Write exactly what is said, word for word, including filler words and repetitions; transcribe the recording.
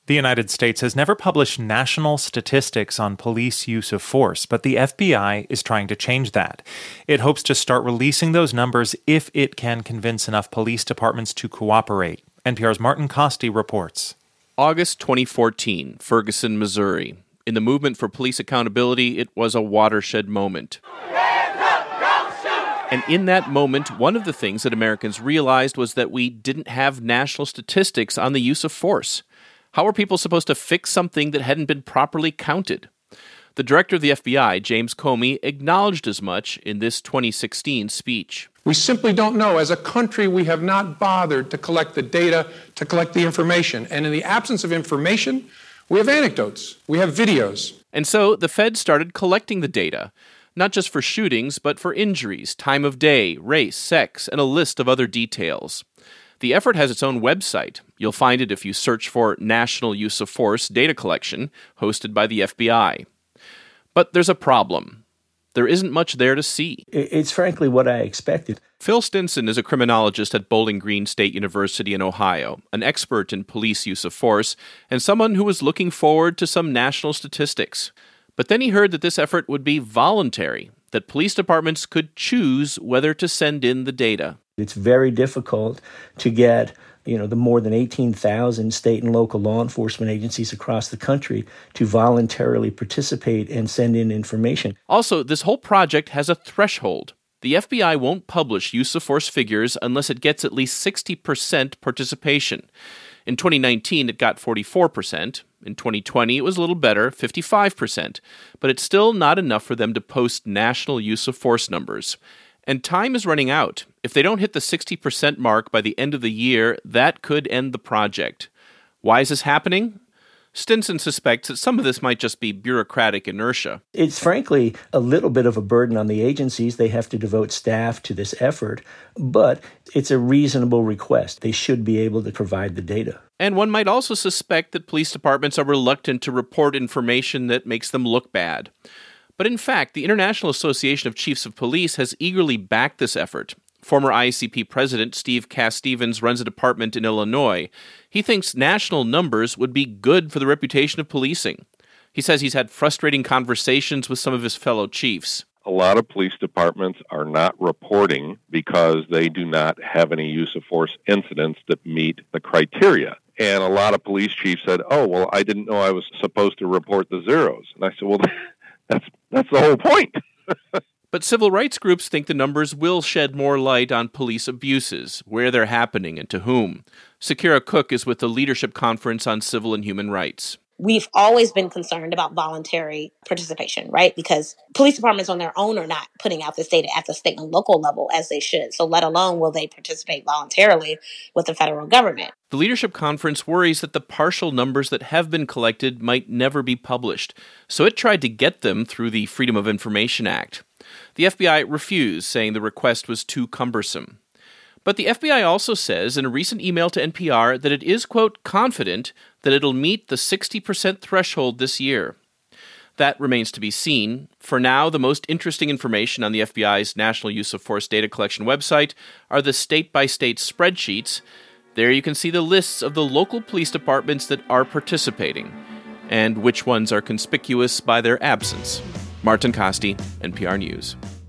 The United States has never published national statistics on police use of force, but the F B I is trying to change that. It hopes to start releasing those numbers if it can convince enough police departments to cooperate. N P R's Martin Costi reports. August twenty fourteen, Ferguson, Missouri. In the movement for police accountability, it was a watershed moment. And in that moment, one of the things that Americans realized was that we didn't have national statistics on the use of force. How are people supposed to fix something that hadn't been properly counted? The director of the F B I, James Comey, acknowledged as much in this twenty sixteen speech. We simply don't know. As a country, we have not bothered to collect the data, to collect the information. And in the absence of information, we have anecdotes, we have videos. And so the Fed started collecting the data, not just for shootings, but for injuries, time of day, race, sex, and a list of other details. The effort has its own website. You'll find it if you search for National Use of Force Data Collection, hosted by the F B I. But there's a problem. There isn't much there to see. It's frankly what I expected. Phil Stinson is a criminologist at Bowling Green State University in Ohio, an expert in police use of force, and someone who was looking forward to some national statistics. But then he heard that this effort would be voluntary, that police departments could choose whether to send in the data. It's very difficult to get, you know, the more than eighteen thousand state and local law enforcement agencies across the country to voluntarily participate and send in information. Also, this whole project has a threshold. The F B I won't publish use of force figures unless it gets at least sixty percent participation. In twenty nineteen, it got forty-four percent. In twenty twenty, it was a little better, fifty-five percent. But it's still not enough for them to post national use of force numbers. And time is running out. If they don't hit the sixty percent mark by the end of the year, that could end the project. Why is this happening? Stinson suspects that some of this might just be bureaucratic inertia. It's frankly a little bit of a burden on the agencies. They have to devote staff to this effort, but it's a reasonable request. They should be able to provide the data. And one might also suspect that police departments are reluctant to report information that makes them look bad. But in fact, the International Association of Chiefs of Police has eagerly backed this effort. Former I A C P President Steve Cass-Stevens runs a department in Illinois. He thinks national numbers would be good for the reputation of policing. He says he's had frustrating conversations with some of his fellow chiefs. A lot of police departments are not reporting because they do not have any use of force incidents that meet the criteria. And a lot of police chiefs said, oh, well, I didn't know I was supposed to report the zeros. And I said, well, that's that's the whole point. But civil rights groups think the numbers will shed more light on police abuses, where they're happening, and to whom. Sakira Cook is with the Leadership Conference on Civil and Human Rights. We've always been concerned about voluntary participation, right? Because police departments on their own are not putting out this data at the state and local level as they should. So let alone will they participate voluntarily with the federal government. The Leadership Conference worries that the partial numbers that have been collected might never be published. So it tried to get them through the Freedom of Information Act. The F B I refused, saying the request was too cumbersome. But the F B I also says in a recent email to N P R that it is, quote, confident that it'll meet the sixty percent threshold this year. That remains to be seen. For now, the most interesting information on the F B I's National Use of Force Data Collection website are the state-by-state spreadsheets. There you can see the lists of the local police departments that are participating, and which ones are conspicuous by their absence. Martin Costi, N P R News.